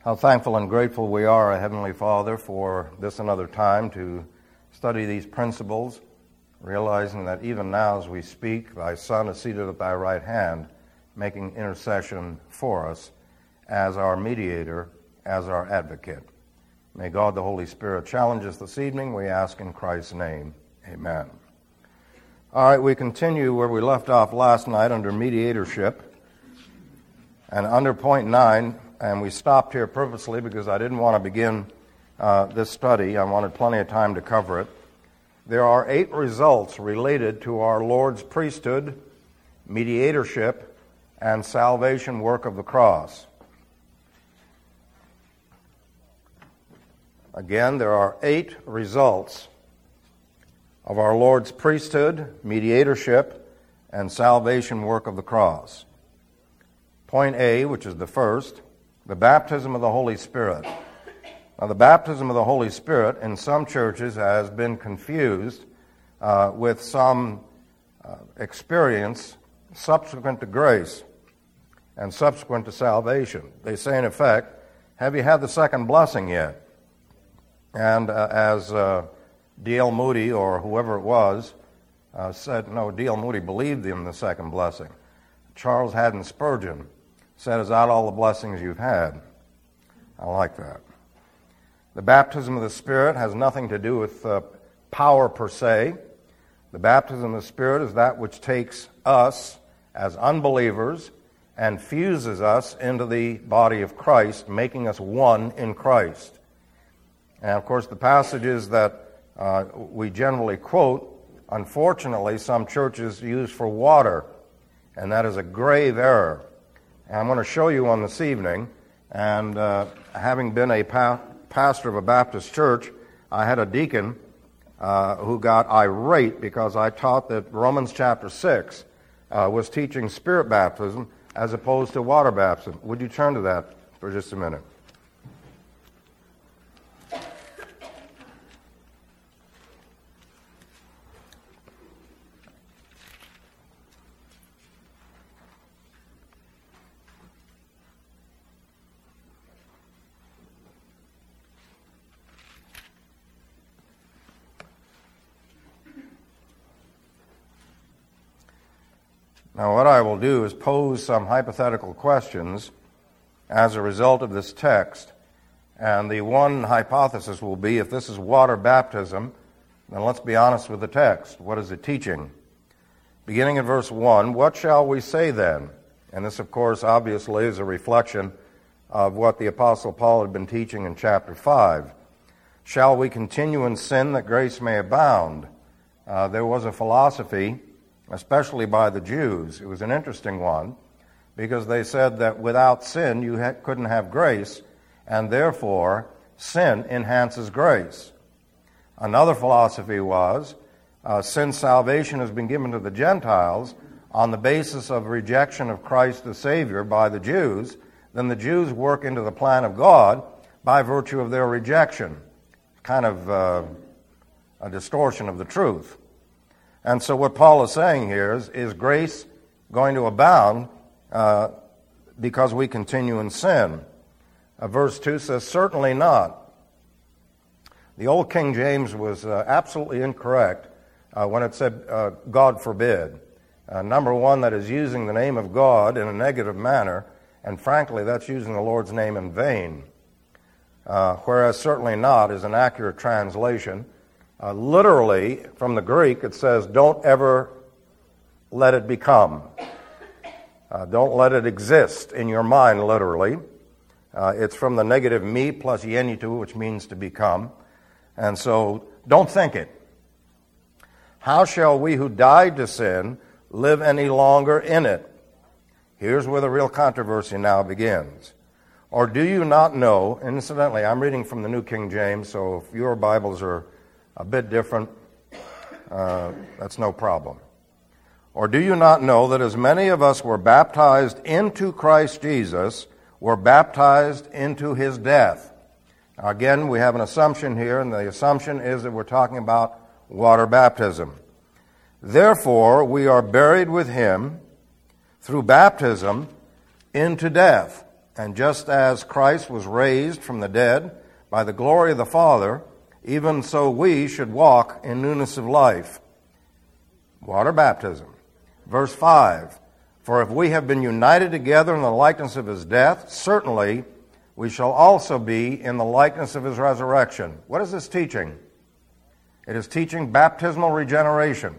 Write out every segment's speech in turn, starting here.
How thankful and grateful we are, our Heavenly Father, for this another time to study these principles, realizing that even now as we speak, Thy Son is seated at Thy right hand, making intercession for us as our mediator, as our advocate. May God the Holy Spirit challenge us this evening, we ask in Christ's name. Amen. All right, we continue where we left off last night under mediatorship. And under point 9, and we stopped here purposely because I didn't want to begin this study. I wanted plenty of time to cover it. There are 8 results related to our Lord's priesthood, mediatorship, and salvation work of the cross. Again, there are 8 results of our Lord's priesthood, mediatorship, and salvation work of the cross. Point A, which is the first, the baptism of the Holy Spirit. Now, the baptism of the Holy Spirit in some churches has been confused with some experience subsequent to grace and subsequent to salvation. They say, in effect, have you had the second blessing yet? And as D.L. Moody, or whoever it was, said, no, D.L. Moody believed in the second blessing. Charles Haddon Spurgeon said, is that all the blessings you've had? I like that. The baptism of the Spirit has nothing to do with power per se. The baptism of the Spirit is that which takes us as unbelievers and fuses us into the body of Christ, making us one in Christ. And of course, the passages that we generally quote, unfortunately, some churches use for water, and that is a grave error. And I'm going to show you one this evening, and having been a pastor of a Baptist church, I had a deacon who got irate because I taught that Romans chapter 6 was teaching spirit baptism as opposed to water baptism. Would you turn to that for just a minute? Now, what I will do is pose some hypothetical questions as a result of this text. And the one hypothesis will be, if this is water baptism, then let's be honest with the text. What is it teaching? Beginning in verse 1, what shall we say then? And this, of course, obviously is a reflection of what the Apostle Paul had been teaching in chapter 5. Shall we continue in sin that grace may abound? There was a philosophy, especially by the Jews. It was an interesting one, because they said that without sin you couldn't have grace, and therefore sin enhances grace. Another philosophy was, since salvation has been given to the Gentiles on the basis of rejection of Christ the Savior by the Jews, then the Jews work into the plan of God by virtue of their rejection. Kind of a distortion of the truth. And so what Paul is saying here is grace going to abound because we continue in sin? Verse 2 says, certainly not. The old King James was absolutely incorrect when it said, God forbid. Number one, that is using the name of God in a negative manner, and frankly, that's using the Lord's name in vain. Whereas certainly not is an accurate translation. Literally, from the Greek, it says, don't ever let it become. Don't let it exist in your mind, literally. It's from the negative me plus yenitu, which means to become. And so, don't think it. How shall we who died to sin live any longer in it? Here's where the real controversy now begins. Or do you not know, incidentally, I'm reading from the New King James, so if your Bibles are a bit different, that's no problem. Or do you not know that as many of us were baptized into Christ Jesus, were baptized into his death? Now again, we have an assumption here, and the assumption is that we're talking about water baptism. Therefore, we are buried with him through baptism into death. And just as Christ was raised from the dead by the glory of the Father, even so we should walk in newness of life. Water baptism. Verse 5, for if we have been united together in the likeness of his death, certainly we shall also be in the likeness of his resurrection. What is this teaching? It is teaching baptismal regeneration.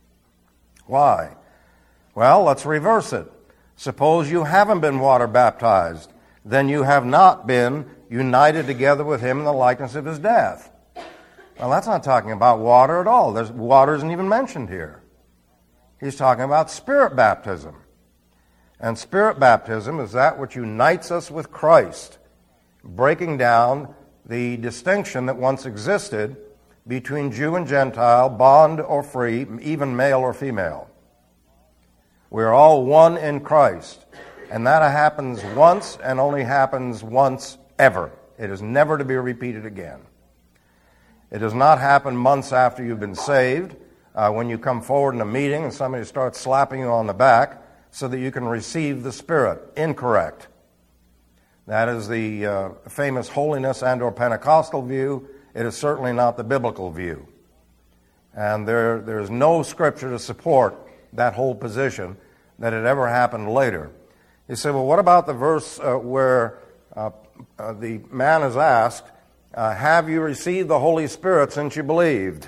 Why? Well, let's reverse it. Suppose you haven't been water baptized, then you have not been united together with him in the likeness of his death. Well, that's not talking about water at all. Water isn't even mentioned here. He's talking about spirit baptism. And spirit baptism is that which unites us with Christ, breaking down the distinction that once existed between Jew and Gentile, bond or free, even male or female. We're all one in Christ. And that happens once and only happens once ever. It is never to be repeated again. It does not happen months after you've been saved, when you come forward in a meeting and somebody starts slapping you on the back so that you can receive the Spirit. Incorrect. That is the famous holiness and or Pentecostal view. It is certainly not the biblical view. And there is no scripture to support that whole position that it ever happened later. You say, well, what about the verse where the man is asked, have you received the Holy Spirit since you believed?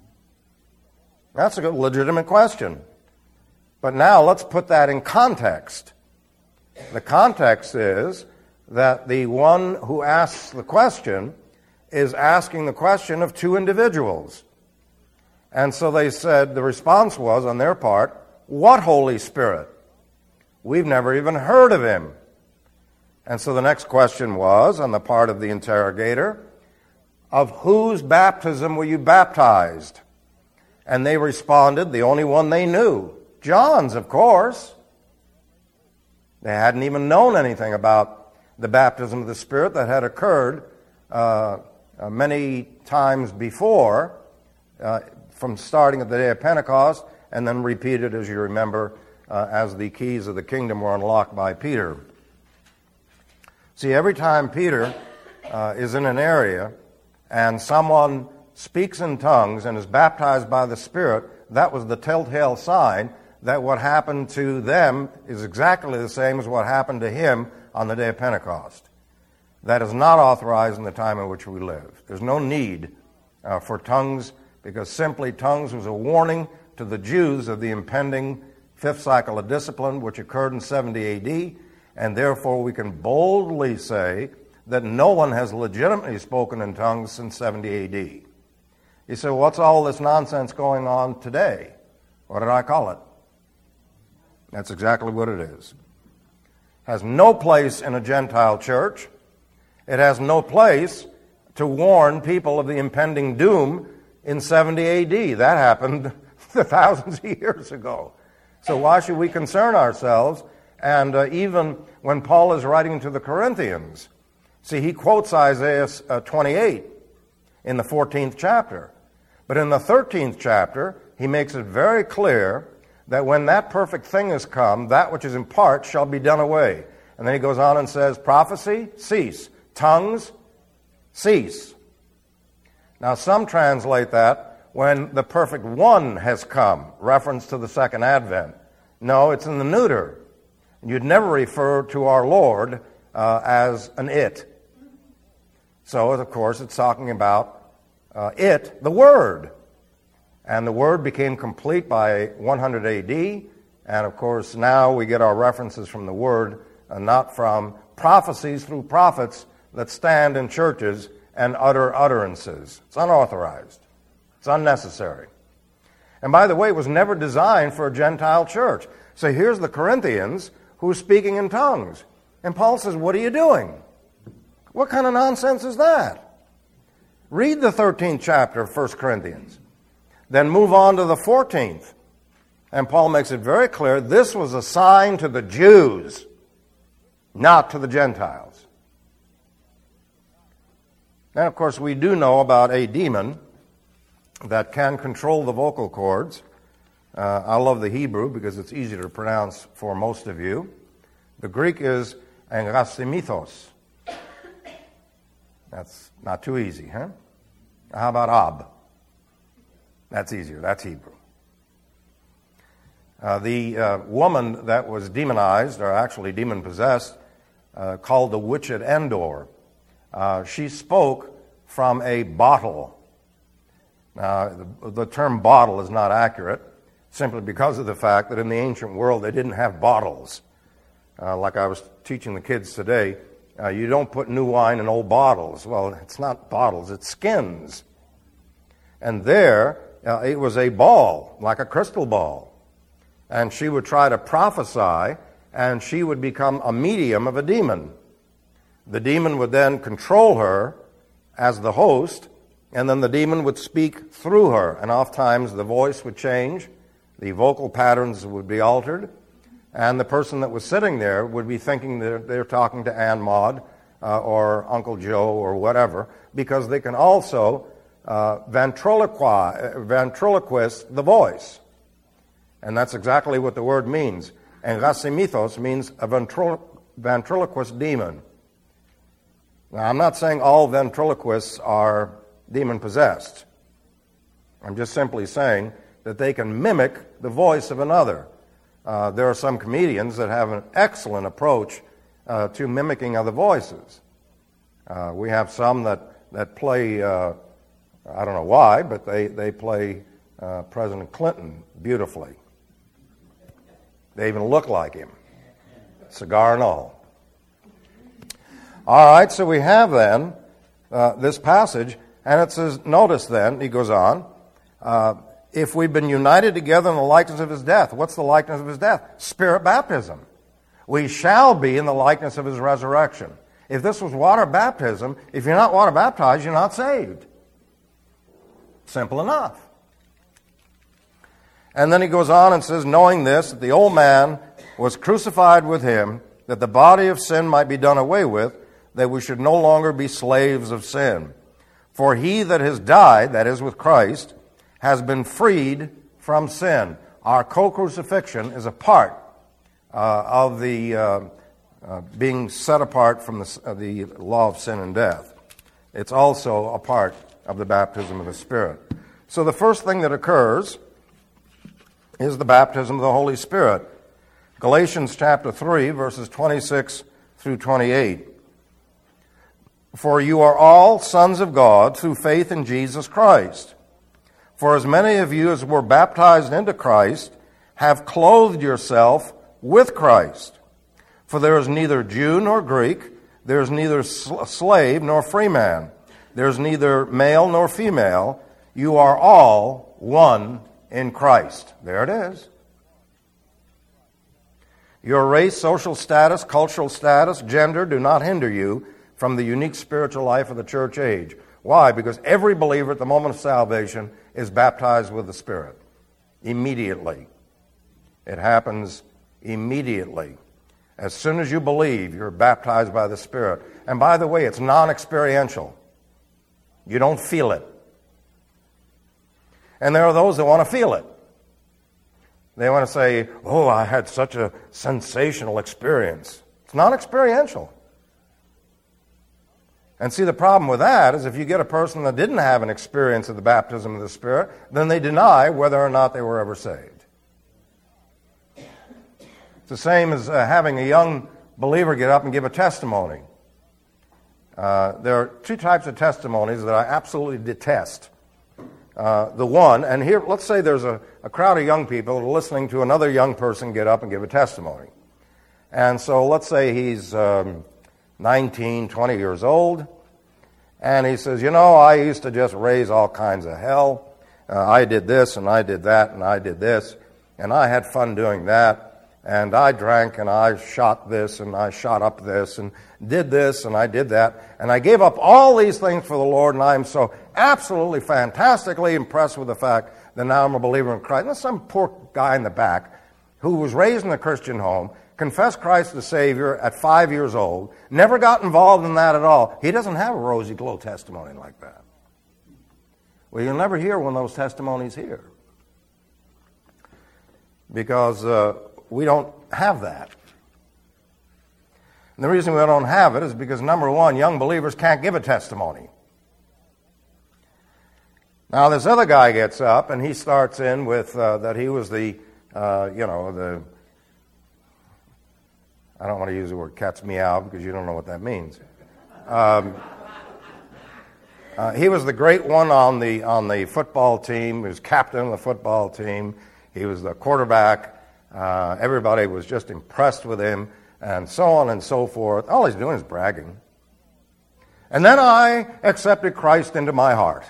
That's a legitimate question. But now let's put that in context. The context is that the one who asks the question is asking the question of two individuals. And so they said, the response was on their part, what Holy Spirit? We've never even heard of him. And so the next question was, on the part of the interrogator, of whose baptism were you baptized? And they responded, the only one they knew, John's, of course. They hadn't even known anything about the baptism of the Spirit that had occurred many times before, from starting at the day of Pentecost, and then repeated, as you remember, as the keys of the kingdom were unlocked by Peter. See, every time Peter is in an area and someone speaks in tongues and is baptized by the Spirit, that was the telltale sign that what happened to them is exactly the same as what happened to him on the day of Pentecost. That is not authorized in the time in which we live. There's no need for tongues, because simply tongues was a warning to the Jews of the impending fifth cycle of discipline, which occurred in 70 A.D., and therefore we can boldly say that no one has legitimately spoken in tongues since 70 A.D. You say, well, what's all this nonsense going on today? What did I call it? That's exactly what it is. It has no place in a Gentile church. It has no place to warn people of the impending doom in 70 A.D. That happened thousands of years ago. So why should we concern ourselves? And even when Paul is writing to the Corinthians, see, he quotes Isaiah 28 in the 14th chapter. But in the 13th chapter, he makes it very clear that when that perfect thing has come, that which is in part shall be done away. And then he goes on and says, prophecy, cease. Tongues, cease. Now some translate that when the perfect one has come, reference to the second advent. No, it's in the neuter. You'd never refer to our Lord as an it. So, of course, it's talking about it, the Word. And the Word became complete by 100 A.D., and of course now we get our references from the Word, not from prophecies through prophets that stand in churches and utter utterances. It's unauthorized. It's unnecessary. And by the way, it was never designed for a Gentile church. So here's the Corinthians who are speaking in tongues. And Paul says, what are you doing? What kind of nonsense is that? Read the 13th chapter of 1 Corinthians. Then move on to the 14th. And Paul makes it very clear this was a sign to the Jews, not to the Gentiles. And of course, we do know about a demon that can control the vocal cords. I love the Hebrew because it's easy to pronounce for most of you. The Greek is engrasimithos. That's not too easy, huh? How about Ab? That's easier. That's Hebrew. The woman that was demonized, or actually demon-possessed, called the witch at Endor, she spoke from a bottle. Now, the term bottle is not accurate, simply because of the fact that in the ancient world they didn't have bottles. Like I was teaching the kids today, you don't put new wine in old bottles. Well, it's not bottles, it's skins. And there, it was a ball, like a crystal ball. And she would try to prophesy, and she would become a medium of a demon. The demon would then control her as the host, and then the demon would speak through her. And oftentimes the voice would change, the vocal patterns would be altered, and the person that was sitting there would be thinking that they're talking to Aunt Maud or Uncle Joe or whatever, because they can also ventriloquist the voice. And that's exactly what the word means. And Engrasimithos means a ventriloquist demon. Now, I'm not saying all ventriloquists are demon-possessed. I'm just simply saying that they can mimic the voice of another. There are some comedians that have an excellent approach to mimicking other voices. We have some that play, I don't know why, but they play President Clinton beautifully. They even look like him, cigar and all. All right, so we have then this passage, and it says, notice then, he goes on, if we've been united together in the likeness of his death. What's the likeness of his death? Spirit baptism. We shall be in the likeness of his resurrection. If this was water baptism, if you're not water baptized, you're not saved. Simple enough. And then he goes on and says, knowing this, that the old man was crucified with him, that the body of sin might be done away with, that we should no longer be slaves of sin. For he that has died, that is with Christ, has been freed from sin. Our co-crucifixion is a part of the being set apart from the law of sin and death. It's also a part of the baptism of the Spirit. So the first thing that occurs is the baptism of the Holy Spirit. Galatians chapter 3, verses 26 through 28. For you are all sons of God through faith in Jesus Christ. For as many of you as were baptized into Christ have clothed yourself with Christ. For there is neither Jew nor Greek, there is neither slave nor free man, there is neither male nor female. You are all one in Christ. There it is. Your race, social status, cultural status, gender do not hinder you from the unique spiritual life of the church age. Why? Because every believer at the moment of salvation is baptized with the Spirit. Immediately. It happens immediately. As soon as you believe, you're baptized by the Spirit. And by the way, it's non-experiential. You don't feel it. And there are those that want to feel it. They want to say, oh, I had such a sensational experience. It's not experiential. And see, the problem with that is if you get a person that didn't have an experience of the baptism of the Spirit, then they deny whether or not they were ever saved. It's the same as having a young believer get up and give a testimony. There are two types of testimonies that I absolutely detest. The one, and here, let's say there's a crowd of young people listening to another young person get up and give a testimony. And so let's say he's 19, 20 years old, and he says, I used to just raise all kinds of hell. I did this, and I did that, and I did this, and I had fun doing that, and I drank, and I shot this, and I shot up this, and did this, and I did that, and I gave up all these things for the Lord, and I am so absolutely fantastically impressed with the fact that now I'm a believer in Christ. And there's some poor guy in the back who was raised in a Christian home, confessed Christ the Savior at 5 years old, never got involved in that at all. He doesn't have a rosy glow testimony like that. Well, you'll never hear one of those testimonies here. Because we don't have that. And the reason we don't have it is because, number one, young believers can't give a testimony. Now, this other guy gets up and he starts in with that he was the I don't want to use the word cat's meow because you don't know what that means. He was the great one on the football team. He was captain of the football team. He was the quarterback. Everybody was just impressed with him, and so on and so forth. All he's doing is bragging. And then I accepted Christ into my heart.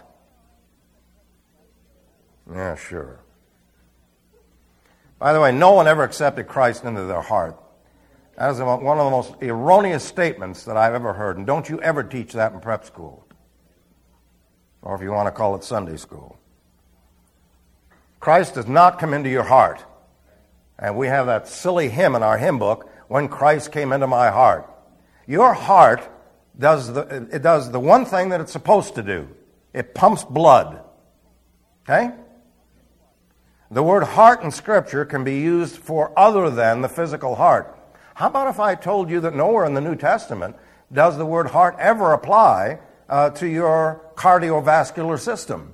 Yeah, sure. By the way, no one ever accepted Christ into their heart. That is one of the most erroneous statements that I've ever heard, and don't you ever teach that in prep school, or if you want to call it Sunday school. Christ does not come into your heart. And we have that silly hymn in our hymn book, "When Christ Came Into My Heart." Your heart does the one thing that it's supposed to do. It pumps blood. Okay? The word heart in Scripture can be used for other than the physical heart. How about if I told you that nowhere in the New Testament does the word heart ever apply to your cardiovascular system?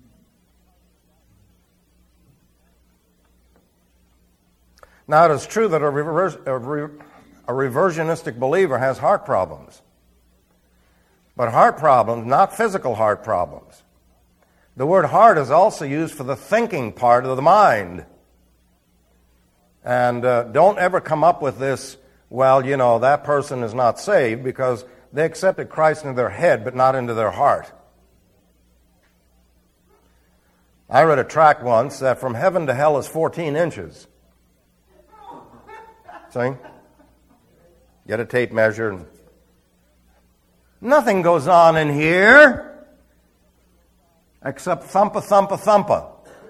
Now, it is true that a reversionistic believer has heart problems. But heart problems, not physical heart problems. The word heart is also used for the thinking part of the mind. And don't ever come up with this, well, you know, that person is not saved because they accepted Christ into their head but not into their heart. I read a tract once that from heaven to hell is 14 inches. See? Get a tape measure. And nothing goes on in here except thumpa, thumpa, thumpa.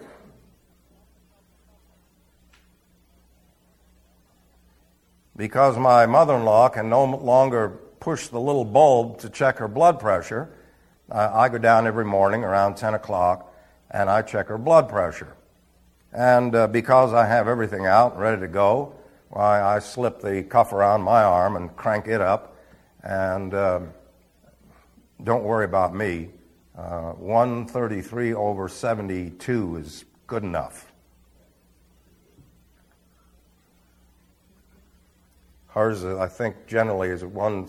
Because my mother-in-law can no longer push the little bulb to check her blood pressure, I go down every morning around 10 o'clock and I check her blood pressure. And because I have everything out and ready to go, I slip the cuff around my arm and crank it up, and don't worry about me. 133/72 is good enough. Hers, I think, generally is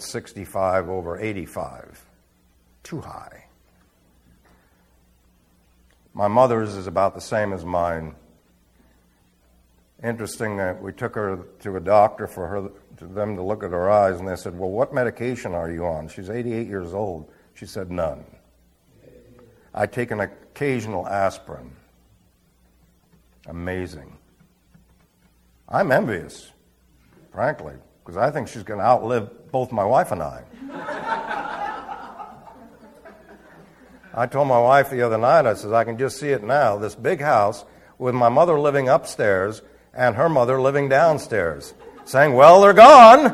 165/85. Too high. My mother's is about the same as mine. Interesting that we took her to a doctor for them to look at her eyes, and they said, "Well, what medication are you on?" She's 88 years old. She said, "None. I take an occasional aspirin." Amazing. I'm envious, frankly, because I think she's going to outlive both my wife and I. I told my wife the other night, I said, I can just see it now, this big house with my mother living upstairs and her mother living downstairs, saying, "Well, they're gone."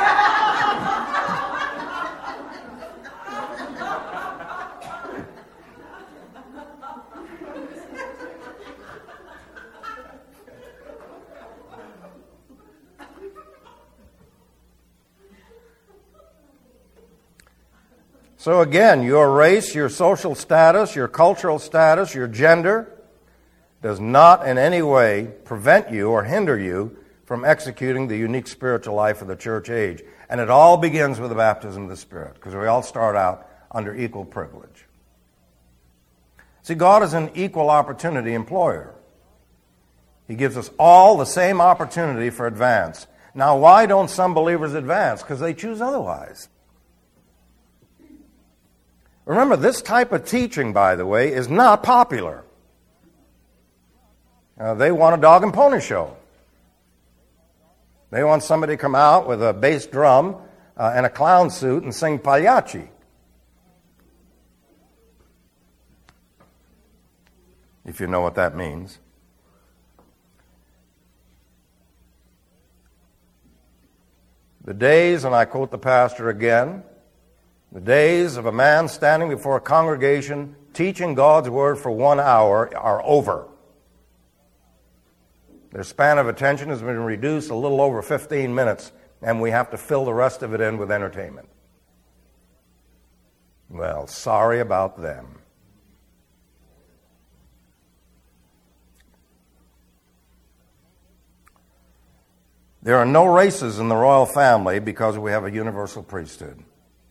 So again, your race, your social status, your cultural status, your gender does not in any way prevent you or hinder you from executing the unique spiritual life of the church age. And it all begins with the baptism of the Spirit, because we all start out under equal privilege. See, God is an equal opportunity employer. He gives us all the same opportunity for advance. Now, why don't some believers advance? Because they choose otherwise. Remember, this type of teaching, by the way, is not popular. They want a dog and pony show. They want somebody to come out with a bass drum and a clown suit and sing pagliacci. If you know what that means. The days, and I quote the pastor again, the days of a man standing before a congregation teaching God's word for 1 hour are over. Their span of attention has been reduced a little over 15 minutes and we have to fill the rest of it in with entertainment. Well, sorry about them. There are no races in the royal family because we have a universal priesthood.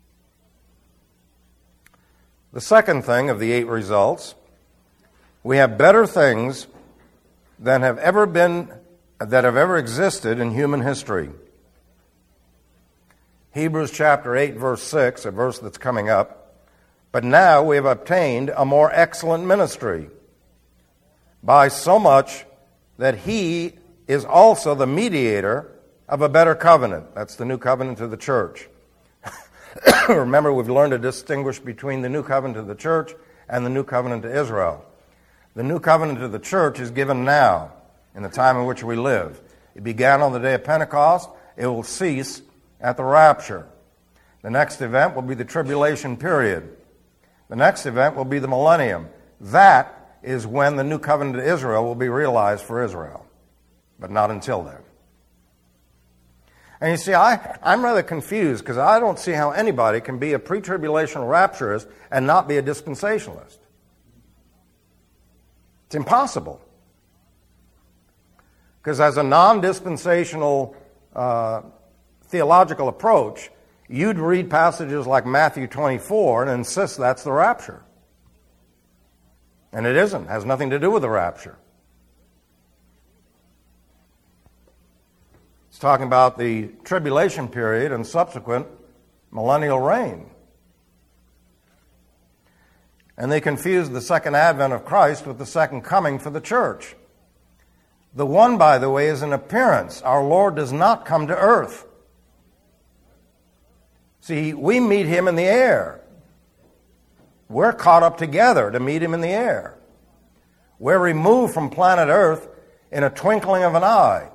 The second thing of the 8 results, we have better things that have ever existed in human history. Hebrews chapter 8, verse 6, a verse that's coming up. But now we have obtained a more excellent ministry, by so much that he is also the mediator of a better covenant. That's the new covenant to the church. Remember, we've learned to distinguish between the new covenant to the church and the new covenant to Israel. The new covenant to the church is given now, in the time in which we live. It began on the day of Pentecost. It will cease at the rapture. The next event will be the tribulation period. The next event will be the millennium. That is when the new covenant to Israel will be realized for Israel, but not until then. And you see, I'm rather confused because I don't see how anybody can be a pre-tribulational rapturist and not be a dispensationalist. It's impossible. Because as a non-dispensational theological approach, you'd read passages like Matthew 24 and insist that's the rapture. And it isn't. It has nothing to do with the rapture. It's talking about the tribulation period and subsequent millennial reign. And they confuse the second advent of Christ with the second coming for the church. The one, by the way, is an appearance. Our Lord does not come to earth. See, we meet him in the air. We're caught up together to meet him in the air. We're removed from planet Earth in a twinkling of an eye.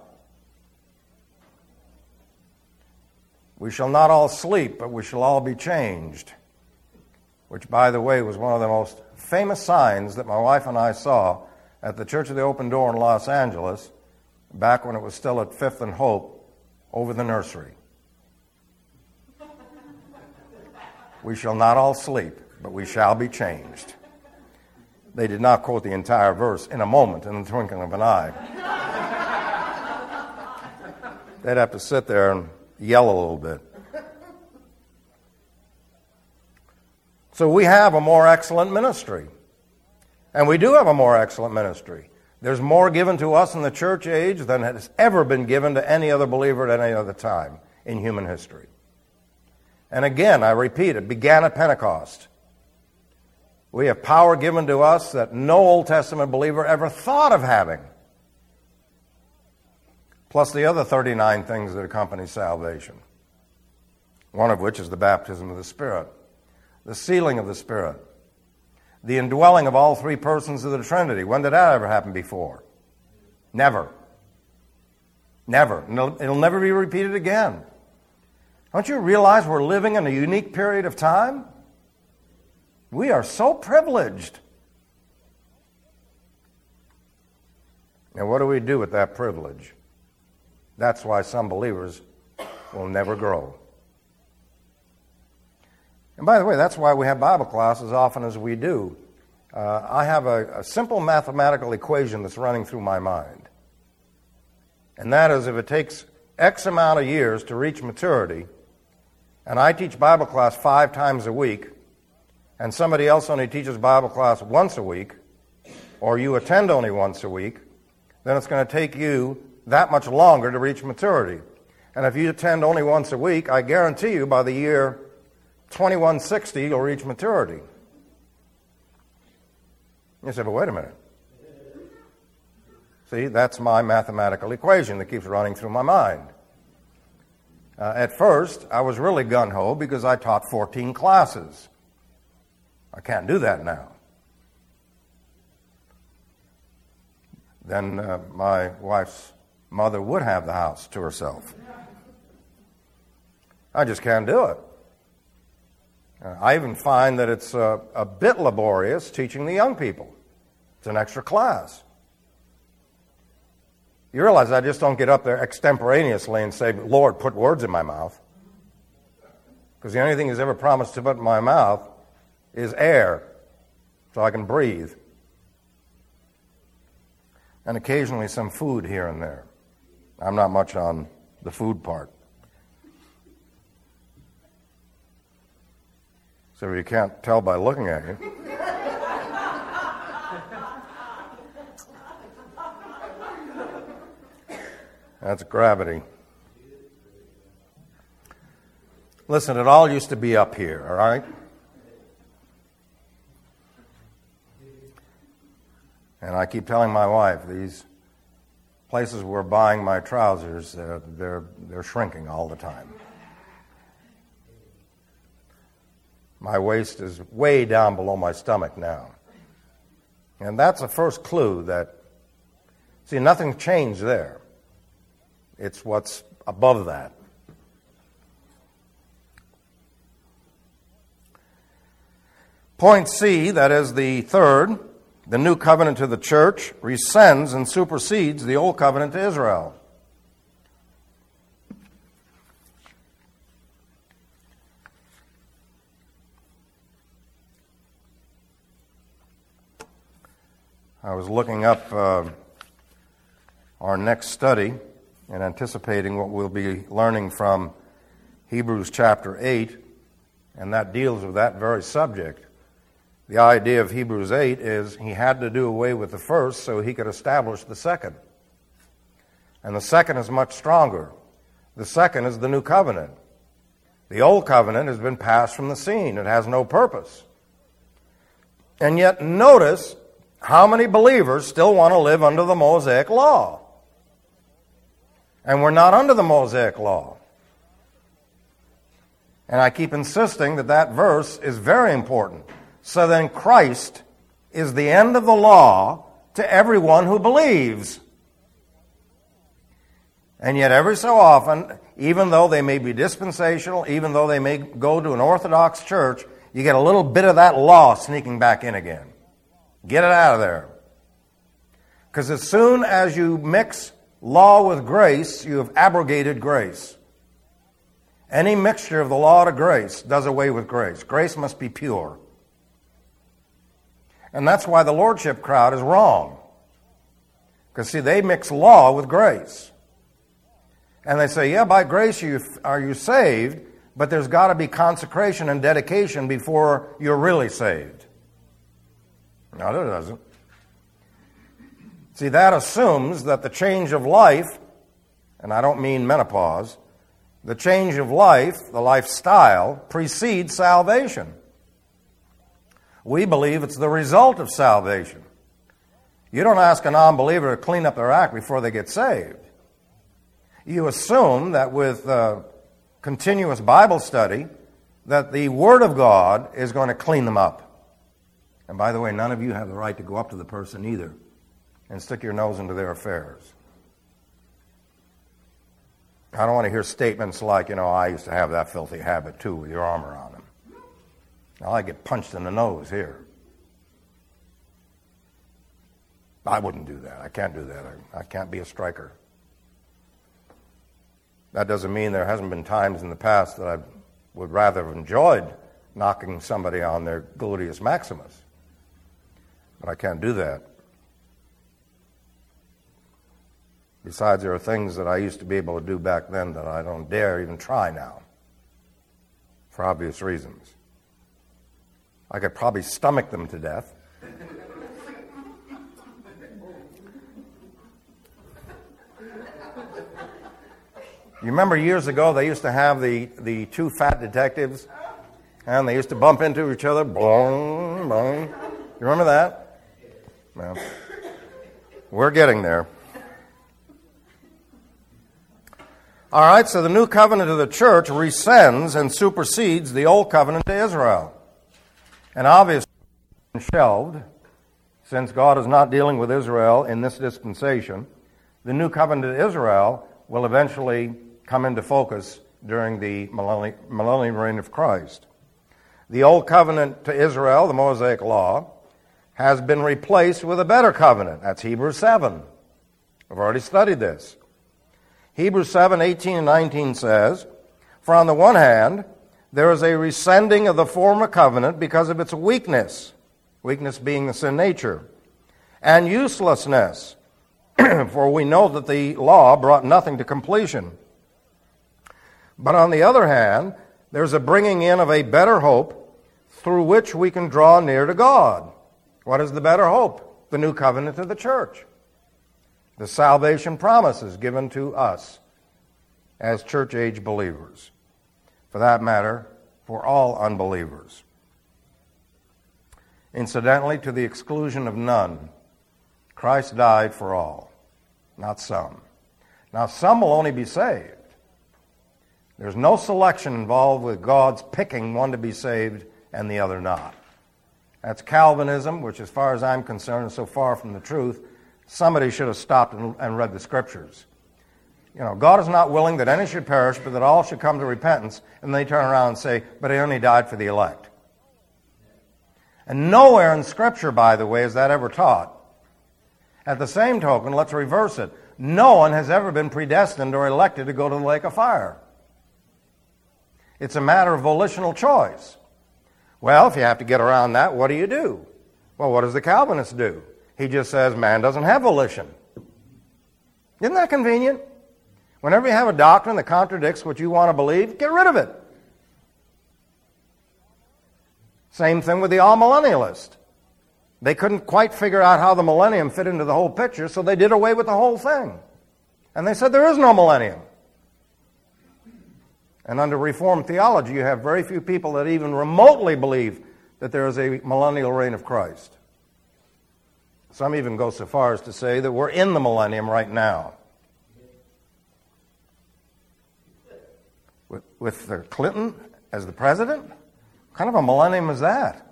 We shall not all sleep, but we shall all be changed. Which, by the way, was one of the most famous signs that my wife and I saw at the Church of the Open Door in Los Angeles, back when it was still at 5th and Hope, over the nursery. We shall not all sleep, but we shall be changed. They did not quote the entire verse in a moment, in the twinkling of an eye. They'd have to sit there and yell a little bit. So we have a more excellent ministry. And we do have a more excellent ministry. There's more given to us in the church age than has ever been given to any other believer at any other time in human history. And again, I repeat, it began at Pentecost. We have power given to us that no Old Testament believer ever thought of having. Plus the other 39 things that accompany salvation. One of which is the baptism of the Spirit, the sealing of the Spirit, the indwelling of all 3 persons of the Trinity. When did that ever happen before? Never. Never. It'll never be repeated again. Don't you realize we're living in a unique period of time? We are so privileged. And what do we do with that privilege? That's why some believers will never grow. And by the way, that's why we have Bible class as often as we do. I have a simple mathematical equation that's running through my mind. And that is, if it takes X amount of years to reach maturity, and I teach Bible class 5 times a week, and somebody else only teaches Bible class once a week, or you attend only once a week, then it's going to take you that much longer to reach maturity. And if you attend only once a week, I guarantee you by the year 2160, you'll reach maturity. You say, but wait a minute. See, that's my mathematical equation that keeps running through my mind. At first, I was really gung-ho because I taught 14 classes. I can't do that now. Then my wife's mother would have the house to herself. I just can't do it. I even find that it's a bit laborious teaching the young people. It's an extra class. You realize I just don't get up there extemporaneously and say, Lord, put words in my mouth. Because the only thing He's ever promised to put in my mouth is air, so I can breathe. And occasionally some food here and there. I'm not much on the food part. So you can't tell by looking at you. That's gravity. Listen, it all used to be up here, all right? And I keep telling my wife, these places we're buying my trousers, they're shrinking all the time. My waist is way down below my stomach now. And that's the first clue that, see, nothing's changed there. It's what's above that. Point C, that is the third, the new covenant to the church rescinds and supersedes the old covenant to Israel. I was looking up our next study and anticipating what we'll be learning from Hebrews chapter 8, and that deals with that very subject. The idea of Hebrews 8 is he had to do away with the first so he could establish the second. And the second is much stronger. The second is the new covenant. The old covenant has been passed from the scene. It has no purpose. And yet notice how many believers still want to live under the Mosaic law. And we're not under the Mosaic law. And I keep insisting that that verse is very important. So then Christ is the end of the law to everyone who believes. And yet every so often, even though they may be dispensational, even though they may go to an Orthodox church, you get a little bit of that law sneaking back in again. Get it out of there. Because as soon as you mix law with grace, you have abrogated grace. Any mixture of the law to grace does away with grace. Grace must be pure. And that's why the Lordship crowd is wrong. Because, see, they mix law with grace. And they say, yeah, by grace are you saved, but there's got to be consecration and dedication before you're really saved. No, it doesn't. See, that assumes that the change of life, and I don't mean menopause, the change of life, the lifestyle, precedes salvation. We believe it's the result of salvation. You don't ask a non-believer to clean up their act before they get saved. You assume that with continuous Bible study, that the Word of God is going to clean them up. And by the way, none of you have the right to go up to the person either and stick your nose into their affairs. I don't want to hear statements like, I used to have that filthy habit too with your arm around him. I get punched in the nose here. I wouldn't do that. I can't do that. I can't be a striker. That doesn't mean there hasn't been times in the past that I would rather have enjoyed knocking somebody on their gluteus maximus. But I can't do that. Besides, there are things that I used to be able to do back then that I don't dare even try now, for obvious reasons. I could probably stomach them to death. You remember years ago they used to have the two fat detectives, and they used to bump into each other. Boom, boom. You remember that? Well, we're getting there. All right, so the new covenant of the church rescinds and supersedes the old covenant to Israel. And obviously, shelved, since God is not dealing with Israel in this dispensation, the new covenant to Israel will eventually come into focus during the millennial reign of Christ. The old covenant to Israel, the Mosaic law, has been replaced with a better covenant. That's Hebrews 7. We've already studied this. Hebrews 7:18 and 19 says, "For on the one hand, there is a rescinding of the former covenant because of its weakness," weakness being the sin nature, "and uselessness, for we know that the law brought nothing to completion. But on the other hand, there's a bringing in of a better hope through which we can draw near to God." What is the better hope? The new covenant of the church. The salvation promises given to us as church-age believers. For that matter, for all unbelievers. Incidentally, to the exclusion of none, Christ died for all, not some. Now, some will only be saved. There's no selection involved with God's picking one to be saved and the other not. That's Calvinism, which as far as I'm concerned is so far from the truth, somebody should have stopped and read the Scriptures. You know, God is not willing that any should perish, but that all should come to repentance, and they turn around and say, but he only died for the elect. And nowhere in Scripture, by the way, is that ever taught. At the same token, let's reverse it. No one has ever been predestined or elected to go to the lake of fire. It's a matter of volitional choice. Well, if you have to get around that, what do? Well, what does the Calvinist do? He just says man doesn't have volition. Isn't that convenient? Whenever you have a doctrine that contradicts what you want to believe, get rid of it. Same thing with the all-millennialist. They couldn't quite figure out how the millennium fit into the whole picture, so they did away with the whole thing. And they said there is no millennium. And under Reformed theology, you have very few people that even remotely believe that there is a millennial reign of Christ. Some even go so far as to say that we're in the millennium right now. With Clinton as the president? What kind of a millennium is that?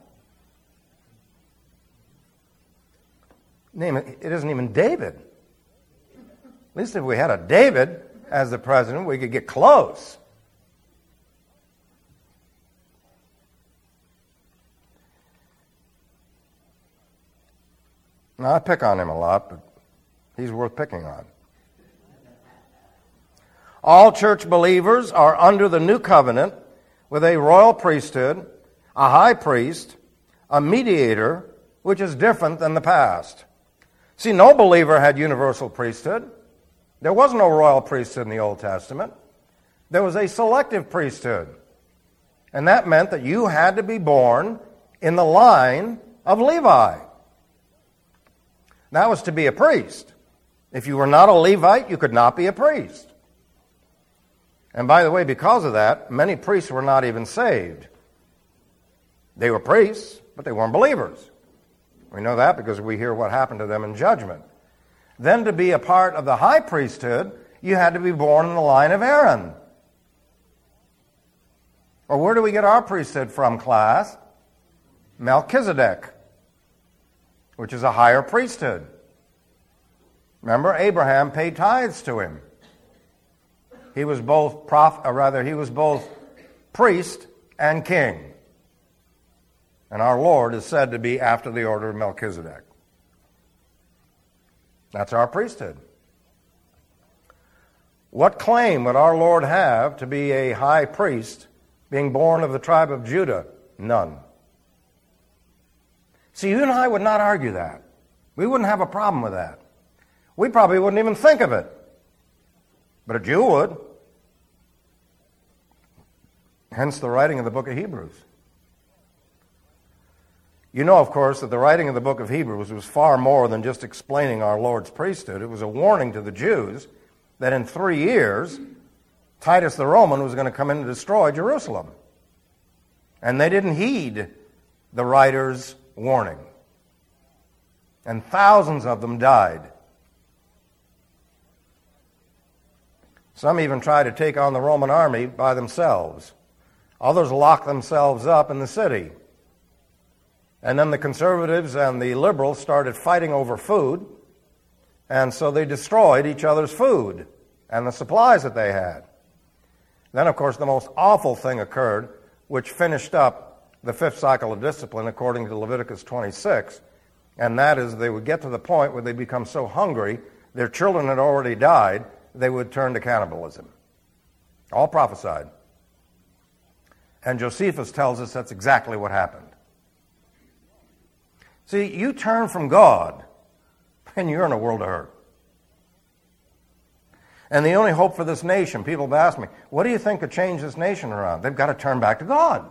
It isn't even David. At least if we had a David as the president, we could get close. Now, I pick on him a lot, but he's worth picking on. All church believers are under the new covenant with a royal priesthood, a high priest, a mediator, which is different than the past. See, no believer had universal priesthood. There was no royal priesthood in the Old Testament. There was a selective priesthood. And that meant that you had to be born in the line of Levi. That was to be a priest. If you were not a Levite, you could not be a priest. And by the way, because of that, many priests were not even saved. They were priests, but they weren't believers. We know that because we hear what happened to them in judgment. Then to be a part of the high priesthood, you had to be born in the line of Aaron. Or where do we get our priesthood from, class? Melchizedek, which is a higher priesthood. Remember, Abraham paid tithes to him. He was both priest and king. And our Lord is said to be after the order of Melchizedek. That's our priesthood. What claim would our Lord have to be a high priest, being born of the tribe of Judah? None. See, you and I would not argue that. We wouldn't have a problem with that. We probably wouldn't even think of it. But a Jew would. Hence the writing of the book of Hebrews. You know, of course, that the writing of the book of Hebrews was far more than just explaining our Lord's priesthood. It was a warning to the Jews that in 3 years, Titus the Roman was going to come in and destroy Jerusalem. And they didn't heed the writer's warning. And thousands of them died. Some even tried to take on the Roman army by themselves. Others locked themselves up in the city. And then the conservatives and the liberals started fighting over food, and so they destroyed each other's food and the supplies that they had. Then, of course, the most awful thing occurred, which finished up the fifth cycle of discipline according to Leviticus 26, and that is they would get to the point where they become so hungry their children had already died, they would turn to cannibalism. All prophesied. And Josephus tells us that's exactly what happened. See, you turn from God, and you're in a world of hurt. And the only hope for this nation, people have asked me, what do you think could change this nation around? They've got to turn back to God.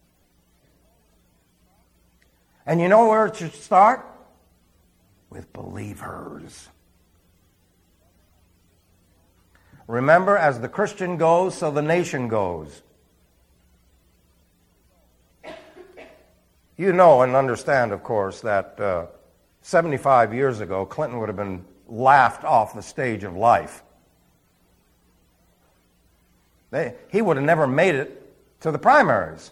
And you know where it should start? With believers. Remember, as the Christian goes, so the nation goes. You know and understand, of course, that 75 years ago, Clinton would have been laughed off the stage of life. He would have never made it to the primaries.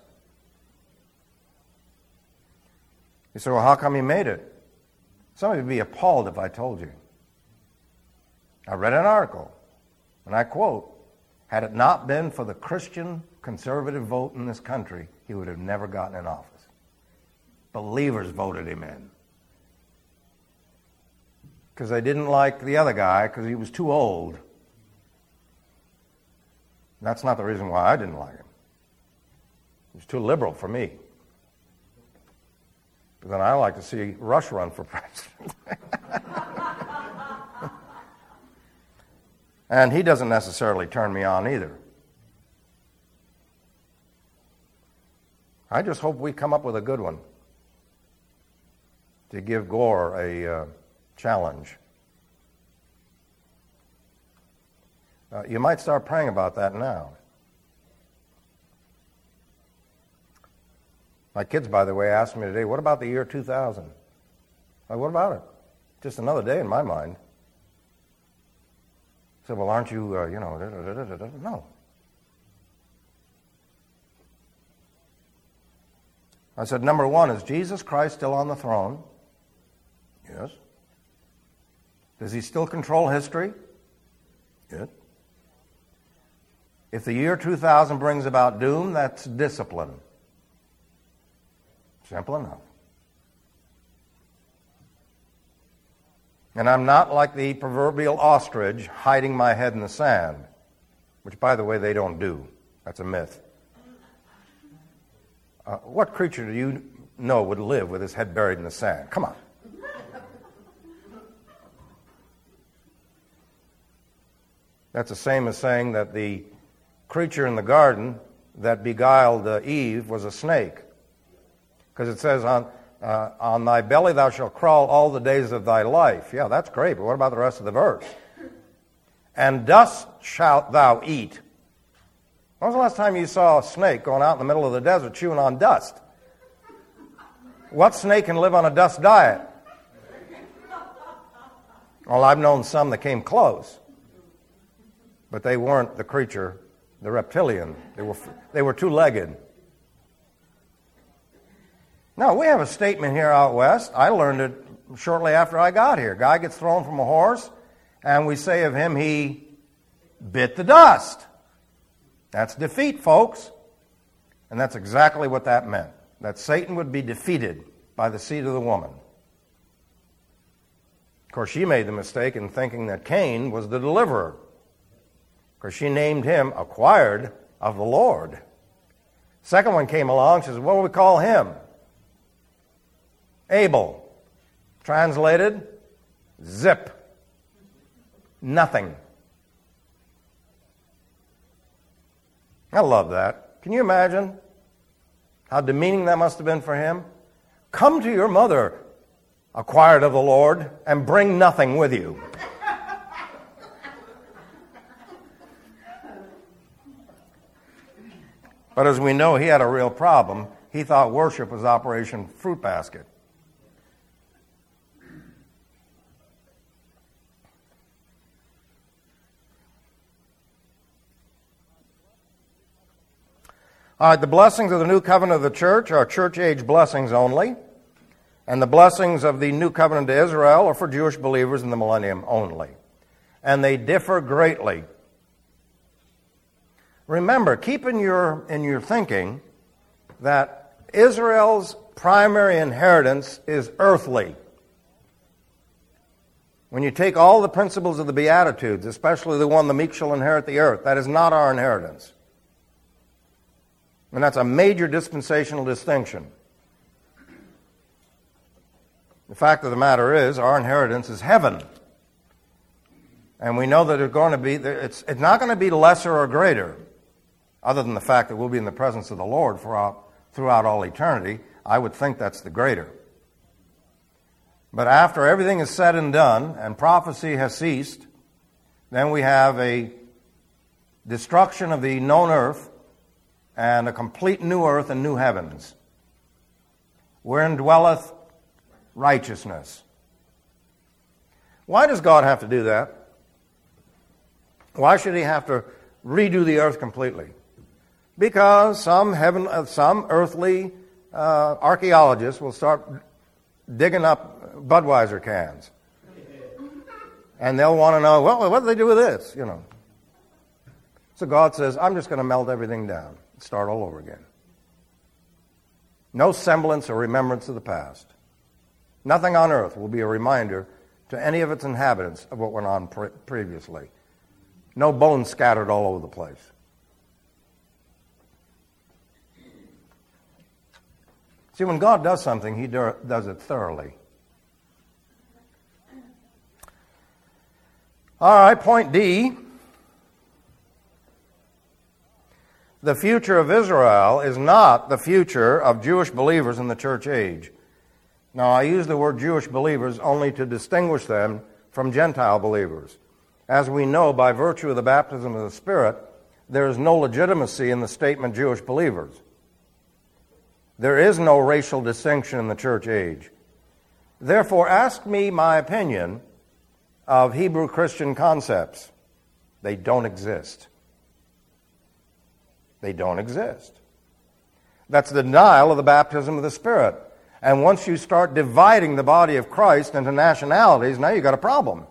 You say, well, how come he made it? Somebody would be appalled if I told you. I read an article, and I quote, had it not been for the Christian conservative vote in this country, he would have never gotten in office. Believers voted him in. Because they didn't like the other guy because he was too old. That's not the reason why I didn't like him. He was too liberal for me. But then I like to see Rush run for president. And he doesn't necessarily turn me on either. I just hope we come up with a good one to give Gore a challenge. You might start praying about that now. My kids, by the way, asked me today, what about the year 2000? What about it? Just another day in my mind. I said, well, aren't you, No. I said, number one, is Jesus Christ still on the throne? Yes. Does he still control history? Yes. If the year 2000 brings about doom, that's discipline. Simple enough. And I'm not like the proverbial ostrich hiding my head in the sand, which, by the way, they don't do. That's a myth. What creature do you know would live with his head buried in the sand? Come on. That's the same as saying that the creature in the garden that beguiled Eve was a snake. Because it says, on thy belly thou shalt crawl all the days of thy life. Yeah, that's great, but what about the rest of the verse? And dust shalt thou eat. When was the last time you saw a snake going out in the middle of the desert chewing on dust? What snake can live on a dust diet? Well, I've known some that came close. But they weren't the creature, the reptilian. They were two-legged. Now, we have a statement here out west. I learned it shortly after I got here. Guy gets thrown from a horse, and we say of him, he bit the dust. That's defeat, folks. And that's exactly what that meant. That Satan would be defeated by the seed of the woman. Of course, she made the mistake in thinking that Cain was the deliverer, because she named him acquired of the Lord. Second one came along, she says, what do we call him? Abel. Translated, zip. Nothing. I love that. Can you imagine how demeaning that must have been for him? Come to your mother, acquired of the Lord, and bring nothing with you. But as we know, he had a real problem. He thought worship was Operation Fruit Basket. All right, the blessings of the new covenant of the church are church-age blessings only, and the blessings of the new covenant to Israel are for Jewish believers in the millennium only. And they differ greatly. Remember, keep in your thinking that Israel's primary inheritance is earthly. When you take all the principles of the Beatitudes, especially the one, the meek shall inherit the earth, that is not our inheritance. And that's a major dispensational distinction. The fact of the matter is, our inheritance is heaven. And we know that it's not going to be lesser or greater, other than the fact that we'll be in the presence of the Lord throughout all eternity. I would think that's the greater. But after everything is said and done, and prophecy has ceased, then we have a destruction of the known earth and a complete new earth and new heavens, wherein dwelleth righteousness. Why does God have to do that? Why should he have to redo the earth completely? Because some earthly archaeologists will start digging up Budweiser cans. And they'll want to know, well, what do they do with this? You know. So God says, I'm just going to melt everything down and start all over again. No semblance or remembrance of the past. Nothing on earth will be a reminder to any of its inhabitants of what went on previously. No bones scattered all over the place. See, when God does something, he does it thoroughly. All right, point D. The future of Israel is not the future of Jewish believers in the church age. Now, I use the word Jewish believers only to distinguish them from Gentile believers. As we know, by virtue of the baptism of the Spirit, there is no legitimacy in the statement Jewish believers. There is no racial distinction in the church age. Therefore, ask me my opinion of Hebrew Christian concepts. They don't exist. They don't exist. That's the denial of the baptism of the Spirit. And once you start dividing the body of Christ into nationalities, now you've got a problem.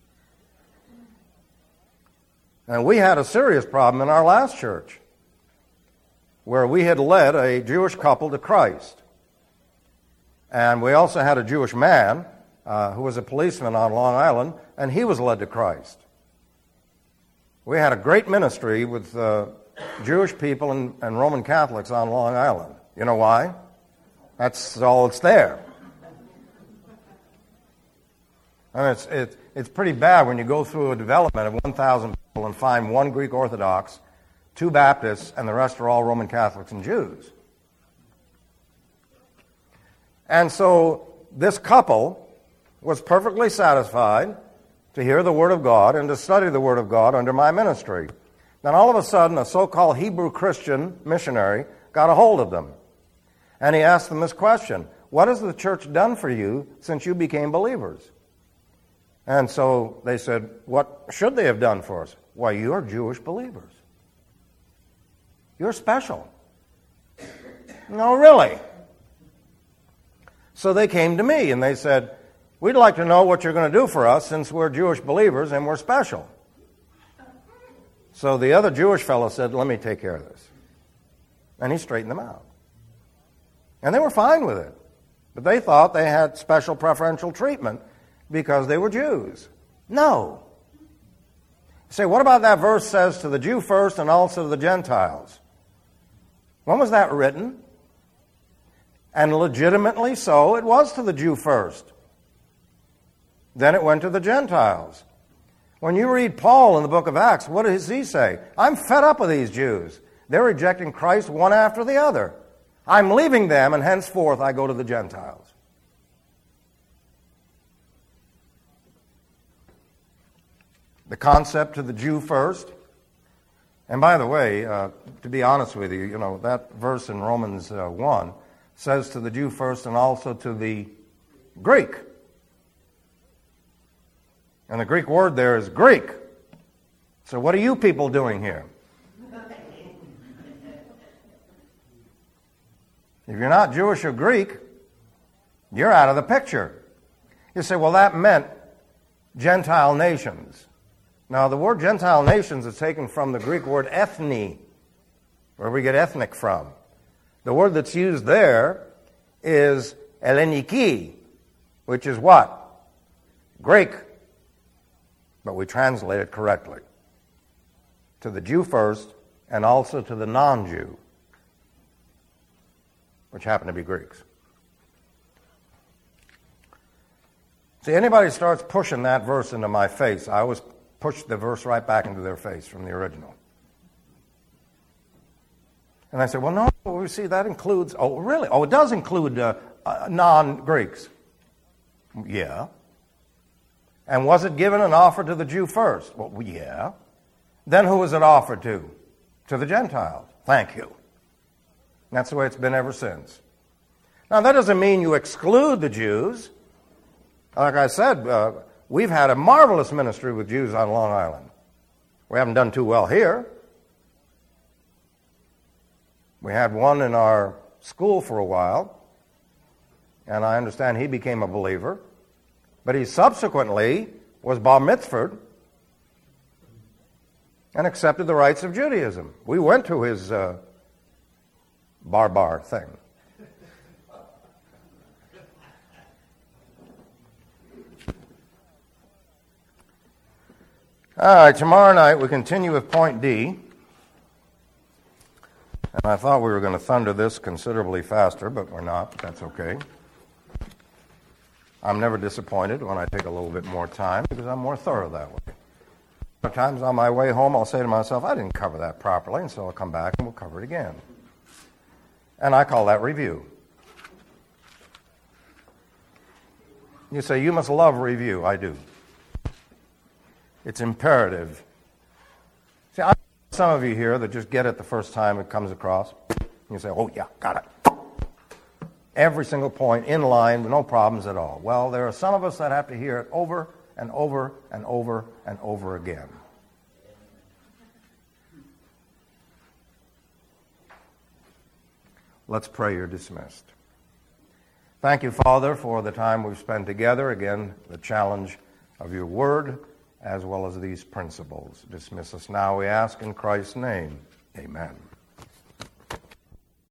And we had a serious problem in our last church, where we had led a Jewish couple to Christ. And we also had a Jewish man who was a policeman on Long Island, and he was led to Christ. We had a great ministry with Jewish people and Roman Catholics on Long Island. You know why? That's all that's there. And it's pretty bad when you go through a development of 1,000 people and find one Greek Orthodox, 2 Baptists, and the rest are all Roman Catholics and Jews. And so this couple was perfectly satisfied to hear the Word of God and to study the Word of God under my ministry. Then all of a sudden, a so-called Hebrew Christian missionary got a hold of them. And he asked them this question: what has the church done for you since you became believers? And so they said, what should they have done for us? Why, you're Jewish believers. You're special. No, really. So they came to me and they said, we'd like to know what you're going to do for us since we're Jewish believers and we're special. So the other Jewish fellow said, let me take care of this. And he straightened them out. And they were fine with it. But they thought they had special preferential treatment because they were Jews. No. You say, what about that verse says to the Jew first and also to the Gentiles? When was that written? And legitimately so, it was to the Jew first. Then it went to the Gentiles. When you read Paul in the book of Acts, what does he say? I'm fed up with these Jews. They're rejecting Christ one after the other. I'm leaving them, and henceforth I go to the Gentiles. The concept to the Jew first. And by the way, to be honest with you, that verse in Romans 1 says to the Jew first and also to the Greek. And the Greek word there is Greek. So what are you people doing here? If you're not Jewish or Greek, you're out of the picture. You say, well, that meant Gentile nations. Now, the word Gentile nations is taken from the Greek word ethne, where we get ethnic from. The word that's used there is Elleniki, which is what? Greek. but we translate it correctly. To the Jew first, and also to the non-Jew, which happen to be Greeks. See, anybody starts pushing that verse into my face, I always push the verse right back into their face from the original. And I say, well, no, we see that includes, oh, really? Oh, it does include non-Greeks. Yeah. And was it given and offered to the Jew first? Well, yeah. Then who was it offered to? To the Gentiles. Thank you. And that's the way it's been ever since. Now, that doesn't mean you exclude the Jews. Like I said, we've had a marvelous ministry with Jews on Long Island. We haven't done too well here. We had one in our school for a while, and I understand he became a believer, but he subsequently was bar mitzvahed and accepted the rites of Judaism. We went to his bar thing. All right, tomorrow night we continue with point D. And I thought we were going to thunder this considerably faster, but we're not. That's okay. I'm never disappointed when I take a little bit more time because I'm more thorough that way. Sometimes on my way home I'll say to myself, I didn't cover that properly, and so I'll come back and we'll cover it again. And I call that review. You say, you must love review. I do. It's imperative. See, I know some of you here that just get it the first time it comes across. You say, oh yeah, got it. Every single point in line, no problems at all. Well, there are some of us that have to hear it over and over and over and over again. Let's pray. You're dismissed. Thank you, Father, for the time we've spent together. Again, the challenge of your word, as well as these principles. Dismiss us now, we ask, in Christ's name. Amen.